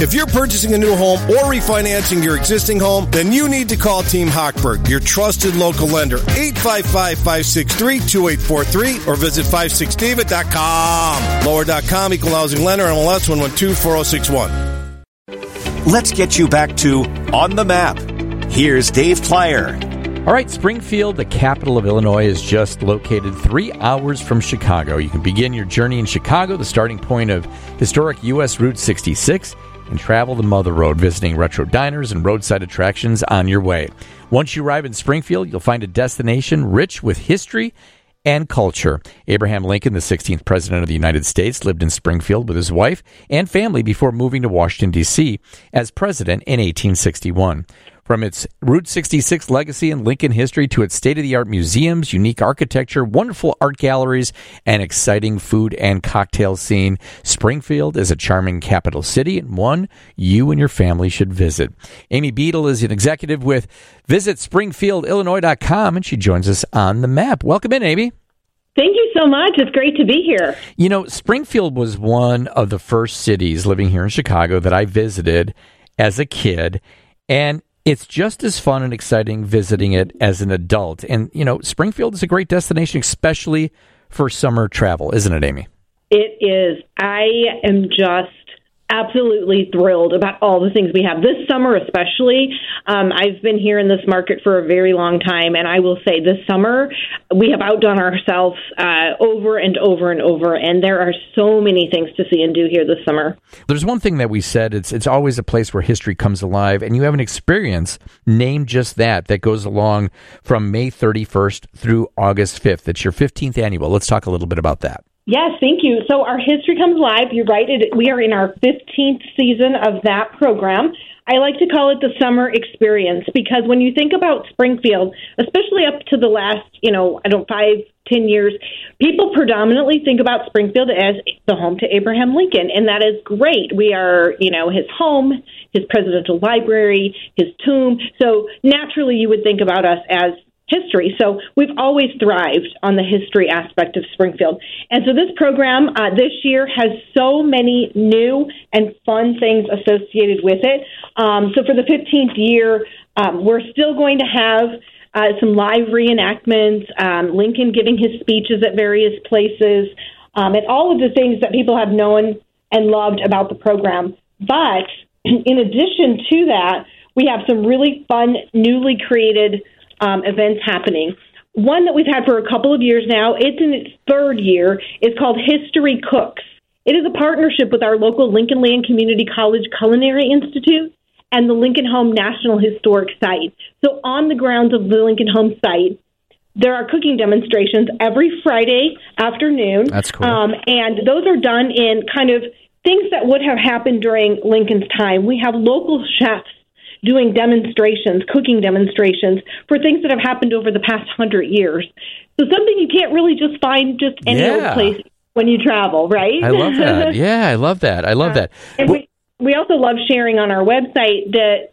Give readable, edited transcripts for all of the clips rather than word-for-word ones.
If you're purchasing a new home or refinancing your existing home, then you need to call Team Hochberg, your trusted local lender, 855-563-2843, or visit 56david.com. Lower.com, equal housing lender, MLS 112-4061. Let's get you back to On the Map. Here's Dave Plyer. All right, Springfield, the capital of Illinois, is just located 3 hours from Chicago. You can begin your journey in Chicago, the starting point of historic U.S. Route 66, and travel the Mother Road, visiting retro diners and roadside attractions on your way. Once you arrive in Springfield, you'll find a destination rich with history and culture. Abraham Lincoln, the 16th President of the United States, lived in Springfield with his wife and family before moving to Washington, D.C. as president in 1861. From its Route 66 legacy and Lincoln history to its state-of-the-art museums, unique architecture, wonderful art galleries, and exciting food and cocktail scene, Springfield is a charming capital city and one you and your family should visit. Amy Beadle is an executive with visitspringfieldillinois.com, and she joins us on the map. Welcome in, Amy. Thank you so much. It's great to be here. You know, Springfield was one of the first cities living here in Chicago that I visited as a kid, and it's just as fun and exciting visiting it as an adult. And, you know, Springfield is a great destination, especially for summer travel, isn't it, Amy? It is. I am just absolutely thrilled about all the things we have. This summer especially, I've been here in this market for a very long time, and I will say this summer we have outdone ourselves over and over and over, and there are so many things to see and do here this summer. There's one thing that we said, it's always a place where history comes alive, and you have an experience named just that goes along from May 31st through August 5th. It's your 15th annual. Let's talk a little bit about that. Yes, thank you. So our History Comes Live, you're right, we are in our 15th season of that program. I like to call it the summer experience because when you think about Springfield, especially up to the last, 5-10 years, people predominantly think about Springfield as the home to Abraham Lincoln, and that is great. We are, his home, his presidential library, his tomb. So naturally you would think about us as history. So we've always thrived on the history aspect of Springfield. And so this program this year has so many new and fun things associated with it. So for the 15th year, we're still going to have some live reenactments, Lincoln giving his speeches at various places, and all of the things that people have known and loved about the program. But in addition to that, we have some really fun, newly created events happening. One that we've had for a couple of years now, it's in its third year, is called History Cooks. It is a partnership with our local Lincoln Land Community College Culinary Institute and the Lincoln Home National Historic Site. So on the grounds of the Lincoln Home site, there are cooking demonstrations every Friday afternoon. That's cool. And those are done in kind of things that would have happened during Lincoln's time. We have local chefs doing demonstrations, cooking demonstrations for things that have happened over the past 100 years. So something you can't really just find just any old place when you travel, right? I love that. Yeah, I love that. I love that. And we also love sharing on our website the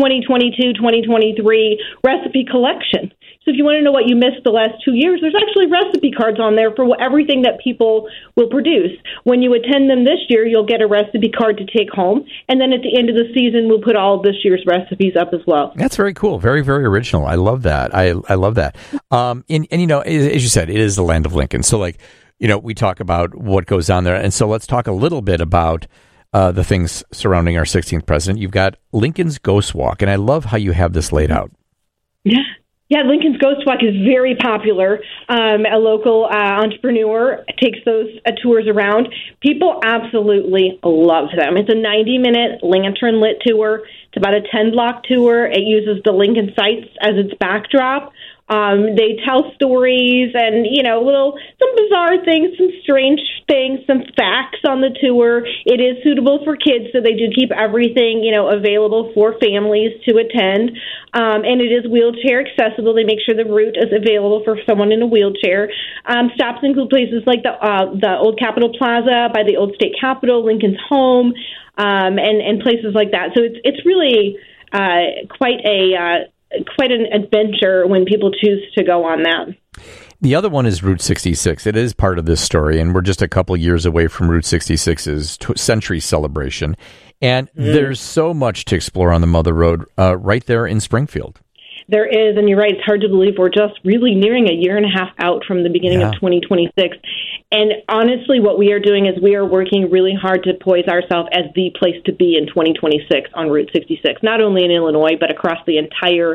2022-2023 recipe collection. So if you want to know what you missed the last 2 years, there's actually recipe cards on there for everything that people will produce. When you attend them this year, you'll get a recipe card to take home. And then at the end of the season, we'll put all of this year's recipes up as well. That's very cool. Very, very original. I love that. I love that. And as you said, it is the land of Lincoln. So, we talk about what goes on there. And so let's talk a little bit about the things surrounding our 16th president. You've got Lincoln's Ghost Walk, and I love how you have this laid out. Yeah, Lincoln's Ghost Walk is very popular. A local entrepreneur takes those tours around. People absolutely love them. It's a 90-minute lantern-lit tour. It's about a 10-block tour. It uses the Lincoln sites as its backdrop. They tell stories and, some bizarre things, some strange things, some facts on the tour. It is suitable for kids, so they do keep everything, available for families to attend. And it is wheelchair accessible. They make sure the route is available for someone in a wheelchair. Stops include places like the Old Capitol Plaza by the Old State Capitol, Lincoln's home, and places like that. So it's really quite an adventure when people choose to go on that. The other one is Route 66. It is part of this story, and we're just a couple years away from Route 66's century celebration. And there's so much to explore on the Mother Road right there in Springfield. There is, and you're right, it's hard to believe we're just really nearing a year and a half out from the beginning of 2026. And honestly, what we are doing is we are working really hard to poise ourselves as the place to be in 2026 on Route 66, not only in Illinois, but across the entire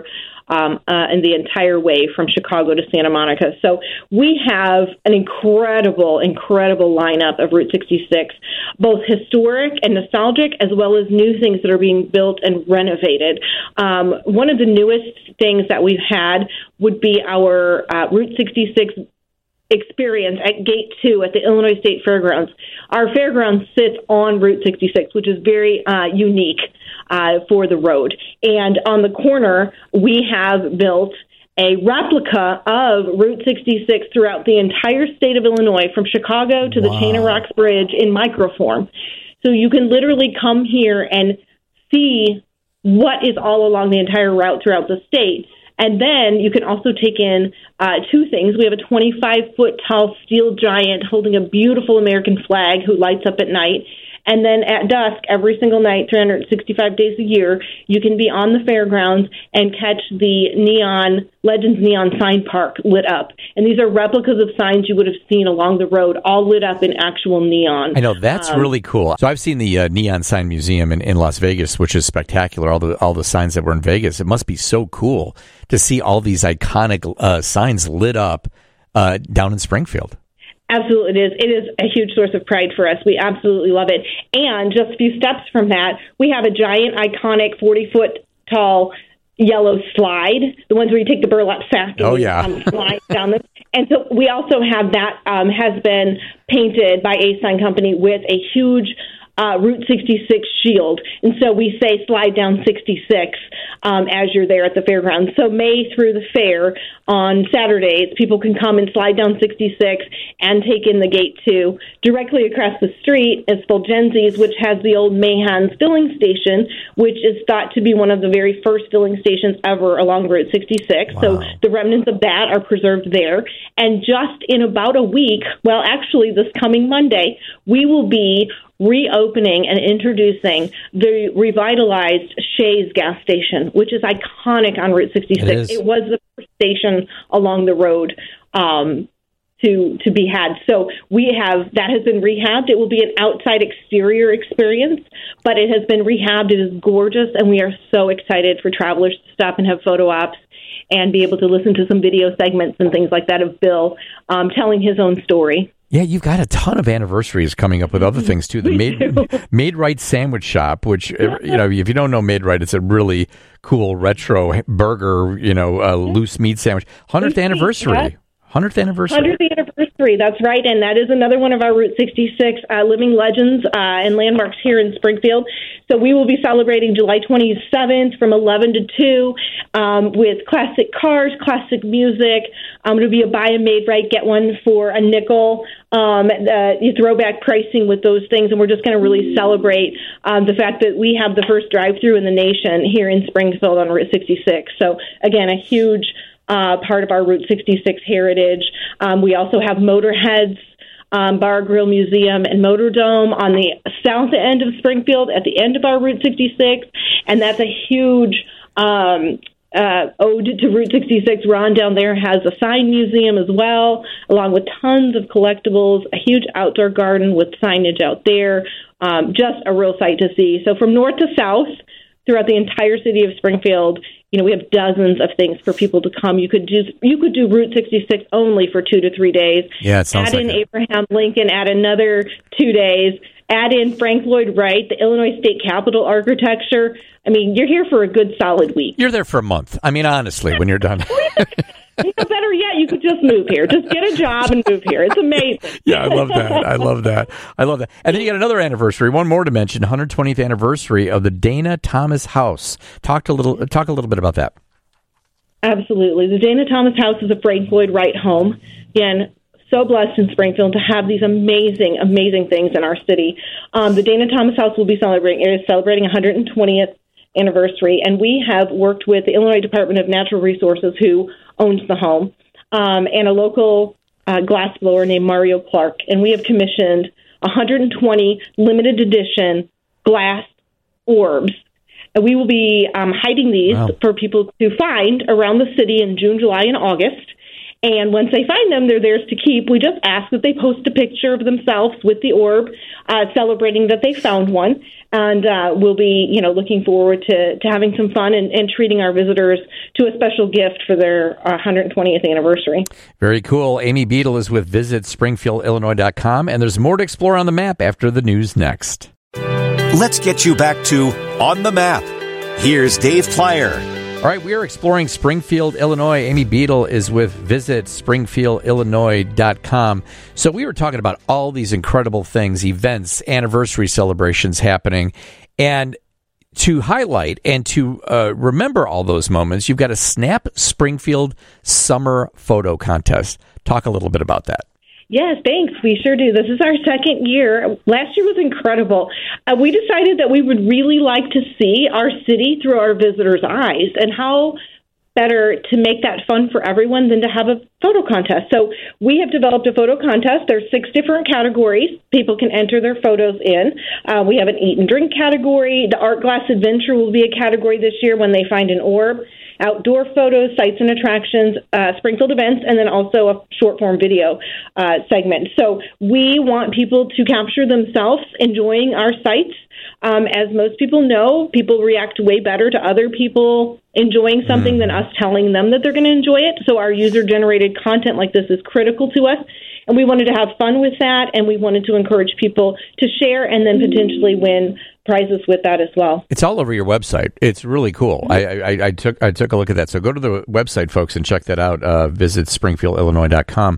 way from Chicago to Santa Monica. So we have an incredible lineup of Route 66, both historic and nostalgic, as well as new things that are being built and renovated. One of the newest things that we've had would be our Route 66 experience at Gate 2 at the Illinois State Fairgrounds. Our fairground sits on Route 66, which is very unique for the road. And on the corner, we have built a replica of Route 66 throughout the entire state of Illinois, from Chicago to the Chain of Rocks Bridge in microform. So you can literally come here and see what is all along the entire route throughout the state. And then you can also take in two things. We have a 25-foot tall steel giant holding a beautiful American flag who lights up at night. And then at dusk, every single night, 365 days a year, you can be on the fairgrounds and catch the Legends Neon Sign Park lit up. And these are replicas of signs you would have seen along the road, all lit up in actual neon. I know, that's really cool. So I've seen the Neon Sign Museum in Las Vegas, which is spectacular, all the signs that were in Vegas. It must be so cool to see all these iconic signs lit up down in Springfield. Absolutely, it is. It is a huge source of pride for us. We absolutely love it. And just a few steps from that, we have a giant, iconic 40-foot tall yellow slide, the ones where you take the burlap sack and slide down them. And so we also have that has been painted by A Sign Company with a huge Route 66 shield. And so we say slide down 66 as you're there at the fairgrounds. So May through the fair on Saturdays, people can come and slide down 66 and take in the Gate 2. Directly across the street is Fulgenzi's, which has the old Mahans filling station, which is thought to be one of the very first filling stations ever along Route 66. Wow. So the remnants of that are preserved there. And just in about a week, well, actually this coming Monday, we will be reopening and introducing the revitalized Shays gas station, which is iconic on Route 66. It was the first station along the road to be had. So that has been rehabbed. It will be an outside exterior experience, but it has been rehabbed. It is gorgeous, and we are so excited for travelers to stop and have photo ops and be able to listen to some video segments and things like that of Bill telling his own story. Yeah, you've got a ton of anniversaries coming up with other things, too. The Made Right Sandwich Shop, which, if you don't know Made Right, it's a really cool retro burger, loose meat sandwich. 100th anniversary. Yeah. 100th anniversary. 100th anniversary, that's right. And that is another one of our Route 66 living legends and landmarks here in Springfield. So we will be celebrating July 27th from 11 to 2 with classic cars, classic music. It'll be a buy a Made Right, get one for a nickel. Throwback pricing with those things. And we're just going to really celebrate the fact that we have the first drive-through in the nation here in Springfield on Route 66. So, again, a huge part of our Route 66 heritage. We also have Motorhead's Bar Grill Museum and Motordome on the south end of Springfield at the end of our Route 66, and that's a huge ode to Route 66. Ron down there has a sign museum as well, along with tons of collectibles, a huge outdoor garden with signage out there, just a real sight to see. So from north to south, throughout the entire city of Springfield, we have dozens of things for people to come. You could do Route 66 only for 2 to 3 days. Yeah, it sounds add in Abraham Lincoln, add another 2 days. Add in Frank Lloyd Wright, the Illinois State Capitol architecture. I mean, you're here for a good solid week. You're there for a month. I mean, honestly, when you're done. Better yet, you could just move here. Just get a job and move here. It's amazing. Yeah, I love that. And then you got another anniversary, one more to mention, 120th anniversary of the Dana Thomas House. Talk a little bit about that. Absolutely. The Dana Thomas House is a Frank Lloyd Wright home. Again, so blessed in Springfield to have these amazing, amazing things in our city. The Dana Thomas House will be celebrating 120th anniversary, and we have worked with the Illinois Department of Natural Resources, who owns the home, and a local glassblower named Mario Clark. And we have commissioned 120 limited edition glass orbs. And we will be hiding these for people to find around the city in June, July, and August. And once they find them, they're theirs to keep. We just ask that they post a picture of themselves with the orb, celebrating that they found one. And we'll be, looking forward to having some fun and treating our visitors to a special gift for their 120th anniversary. Very cool. Amy Beadle is with visitspringfieldillinois.com, and there's more to explore on the map after the news next. Let's get you back to On the Map. Here's Dave Plyer. All right, we are exploring Springfield, Illinois. Amy Beadle is with visitspringfieldillinois.com. So we were talking about all these incredible things, events, anniversary celebrations happening. And to highlight and to remember all those moments, you've got a Snap Springfield Summer Photo Contest. Talk a little bit about that. Yes, thanks. We sure do. This is our second year. Last year was incredible. We decided that we would really like to see our city through our visitors' eyes, and how better to make that fun for everyone than to have a photo contest. So we have developed a photo contest. There's 6 different categories people can enter their photos in. We have an eat and drink category. The Art Glass Adventure will be a category this year when they find an orb. Outdoor photos, sites and attractions, Springfield events, and then also a short-form video segment. So we want people to capture themselves enjoying our sites. As most people know, people react way better to other people enjoying something than us telling them that they're going to enjoy it. So our user-generated content like this is critical to us. And we wanted to have fun with that, and we wanted to encourage people to share and then potentially win prizes with that as well. It's all over your website. It's really cool. I took a look at that. So go to the website, folks, and check that out. Visit springfieldillinois.com.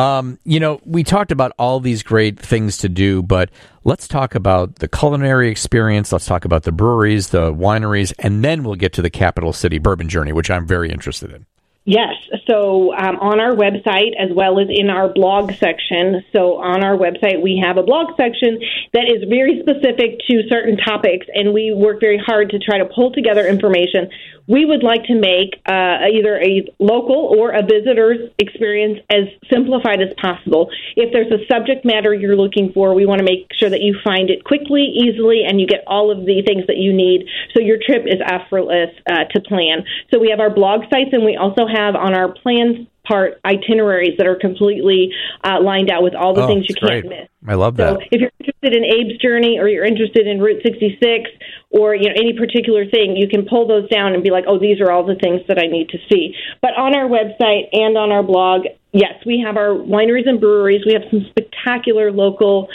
We talked about all these great things to do, but let's talk about the culinary experience. Let's talk about the breweries, the wineries, and then we'll get to the Capital City Bourbon Journey, which I'm very interested in. Yes. So on our website, as well as in our blog section. So on our website, we have a blog section that is very specific to certain topics, and we work very hard to try to pull together information. We would like to make either a local or a visitor's experience as simplified as possible. If there's a subject matter you're looking for, we want to make sure that you find it quickly, easily, and you get all of the things that you need so your trip is effortless to plan. So we have our blog sites, and we also have on our plans part itineraries that are completely lined out with all the things you can't miss. I love that. So if you're interested in Abe's Journey, or you're interested in Route 66, or any particular thing, you can pull those down and be like, oh, these are all the things that I need to see. But on our website and on our blog, yes, we have our wineries and breweries. We have some spectacular local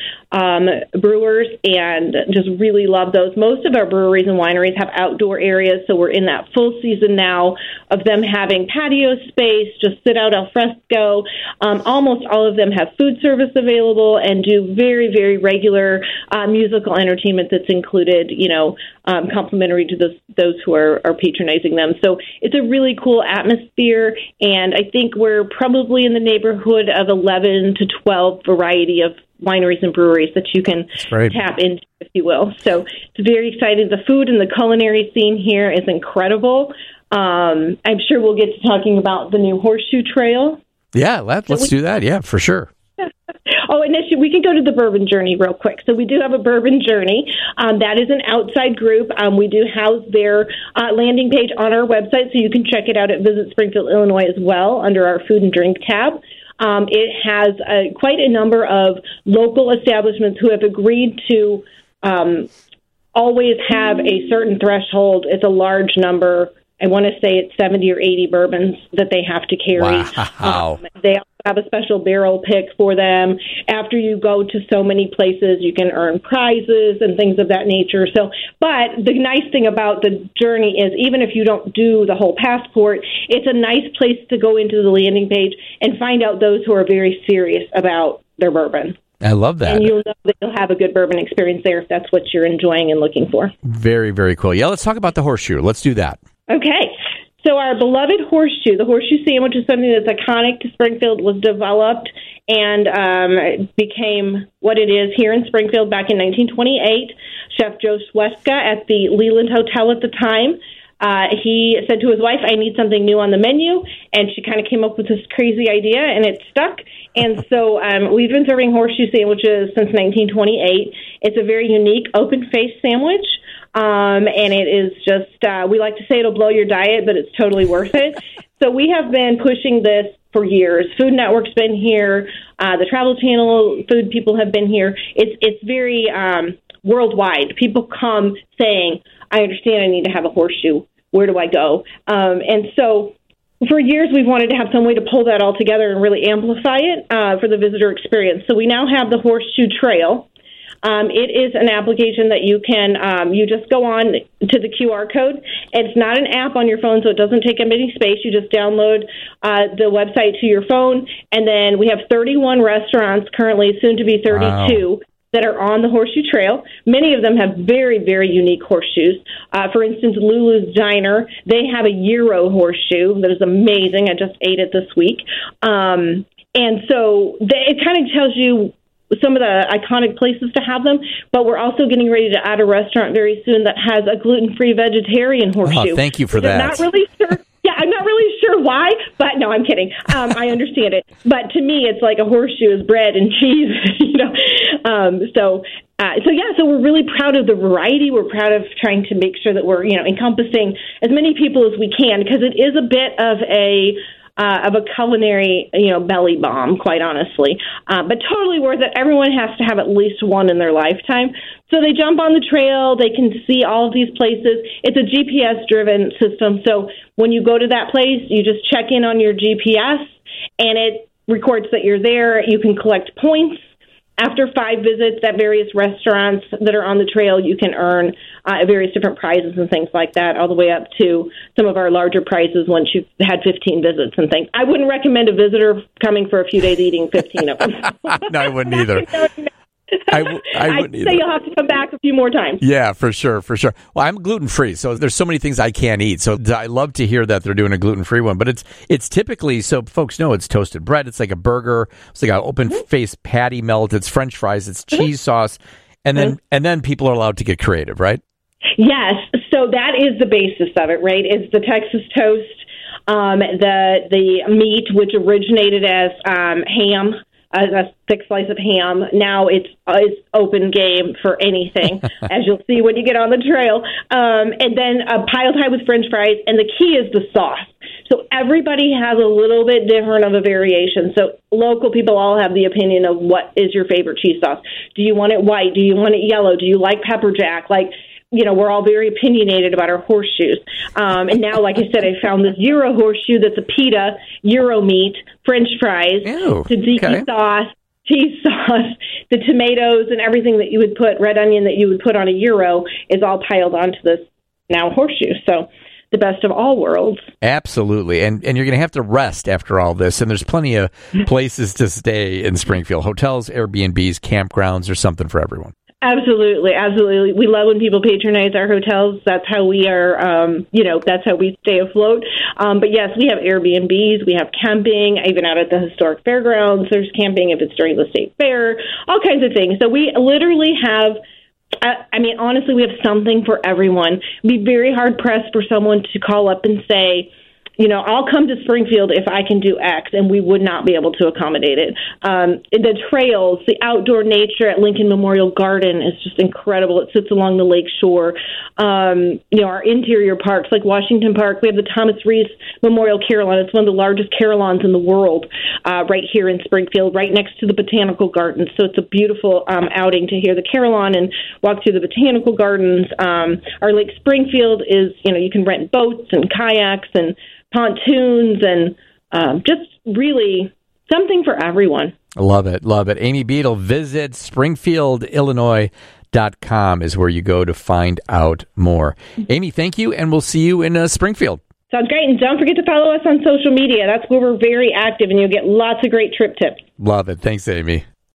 brewers, and just really love those. Most of our breweries and wineries have outdoor areas, so we're in that full season now of them having patio space, just sit out al fresco. Almost all of them have food service available and do very, very regular musical entertainment that's included, complimentary to those who are patronizing them. So it's a really cool atmosphere, and I think we're probably in the neighborhood of 11 to 12 variety of wineries and breweries that you can tap into, if you will. So it's very exciting. The food and the culinary scene here is incredible. I'm sure we'll get to talking about the new Horseshoe Trail. Yeah, let's do that. Yeah, for sure. Oh, and we can go to the Bourbon Journey real quick. So we do have a Bourbon Journey. That is an outside group. We do house their landing page on our website, so you can check it out at Visit Springfield, Illinois as well, under our Food and Drink tab. It has quite a number of local establishments who have agreed to always have a certain threshold. It's a large number. I want to say it's 70 or 80 bourbons that they have to carry. Wow. They also have a special barrel pick for them. After you go to so many places, you can earn prizes and things of that nature. But the nice thing about the journey is, even if you don't do the whole passport, it's a nice place to go into the landing page and find out those who are very serious about their bourbon. I love that. And you'll know that you'll have a good bourbon experience there if that's what you're enjoying and looking for. Very, very cool. Yeah, let's talk about the Horseshoe. Let's do that. Okay. So our beloved Horseshoe, the Horseshoe Sandwich, is something that's iconic to Springfield, was developed and became what it is here in Springfield back in 1928. Chef Joe Schweska at the Leland Hotel at the time he said to his wife, I need something new on the menu, and she kind of came up with this crazy idea, and it stuck. And so we've been serving horseshoe sandwiches since 1928. It's a very unique open-faced sandwich, and it is just, we like to say it'll blow your diet, but it's totally worth it. So we have been pushing this for years. Food Network's been here. The Travel Channel food people have been here. It's very worldwide. People come saying, I understand I need to have a horseshoe. Where do I go? And so for years, we've wanted to have some way to pull that all together and really amplify it for the visitor experience. So we now have the Horseshoe Trail. It is an application that you can, you just go on to the QR code. It's not an app on your phone, so it doesn't take up any space. You just download the website to your phone, and then we have 31 restaurants currently, soon to be 32, that are on the Horseshoe Trail. Many of them have very, very unique horseshoes. For instance, Lulu's Diner, they have a Euro horseshoe that is amazing. I just ate it this week. And so it kind of tells you some of the iconic places to have them, but we're also getting ready to add a restaurant very soon that has a gluten-free vegetarian horseshoe. Oh, thank you for that. I'm not really sure. Yeah, I'm not really sure why, but no, I'm kidding. I understand it. But to me, it's like a horseshoe is bread and cheese, you know. So we're really proud of the variety. We're proud of trying to make sure that we're, you know, encompassing as many people as we can, because it is a bit of a culinary, you know, belly bomb, quite honestly. But totally worth it. Everyone has to have at least one in their lifetime. So they jump on the trail. They can see all of these places. It's a GPS-driven system. So when you go to that place, you just check in on your GPS, and it records that you're there. You can collect points. After 5 visits at various restaurants that are on the trail, you can earn various different prizes and things like that, all the way up to some of our larger prizes once you've had 15 visits and things. I wouldn't recommend a visitor coming for a few days eating 15 of them. No, I wouldn't either. I wouldn't either. Say you'll have to come back a few more times. Yeah, for sure. Well, I'm gluten-free, so there's so many things I can't eat. So I love to hear that they're doing a gluten-free one. But it's typically, so folks know, it's toasted bread. It's like a burger. It's like an open-faced patty melt. It's French fries. It's cheese sauce. And then people are allowed to get creative, right? Yes. So that is the basis of it, right? It's the Texas toast, the meat, which originated as ham, a thick slice of ham. Now it's open game for anything, as you'll see when you get on the trail. And then piled high with French fries, and the key is the sauce. So everybody has a little bit different of a variation. So local people all have the opinion of what is your favorite cheese sauce. Do you want it white? Do you want it yellow? Do you like pepper jack? Like, you know, we're all very opinionated about our horseshoes. And now, like I said, I found this Euro horseshoe that's a pita, Euro meat, French fries, tzatziki sauce, cheese sauce, the tomatoes and everything that you would put, red onion that you would put on a Euro is all piled onto this now horseshoe. So the best of all worlds. Absolutely. And you're going to have to rest after all this. And there's plenty of places to stay in Springfield. Hotels, Airbnbs, campgrounds, or something for everyone. Absolutely. We love when people patronize our hotels. That's how we are, that's how we stay afloat. But yes, we have Airbnbs, we have camping, even out at the historic fairgrounds. There's camping if it's during the state fair, all kinds of things. So we literally have, honestly, we have something for everyone. It'd be very hard pressed for someone to call up and say, you know, I'll come to Springfield if I can do X, and we would not be able to accommodate it. The trails, the outdoor nature at Lincoln Memorial Garden is just incredible. It sits along the lake shore. Our interior parks, like Washington Park, we have the Thomas Reese Memorial Carillon. It's one of the largest carillons in the world right here in Springfield, right next to the Botanical Gardens. So it's a beautiful outing to hear the carillon and walk through the Botanical Gardens. Our Lake Springfield is, you can rent boats and kayaks and pontoons and just really something for everyone. Love it. Amy Beadle, visit SpringfieldIllinois.com is where you go to find out more. Amy, thank you, and we'll see you in Springfield. Sounds great. And don't forget to follow us on social media. That's where we're very active, and you'll get lots of great trip tips. Love it. Thanks, Amy.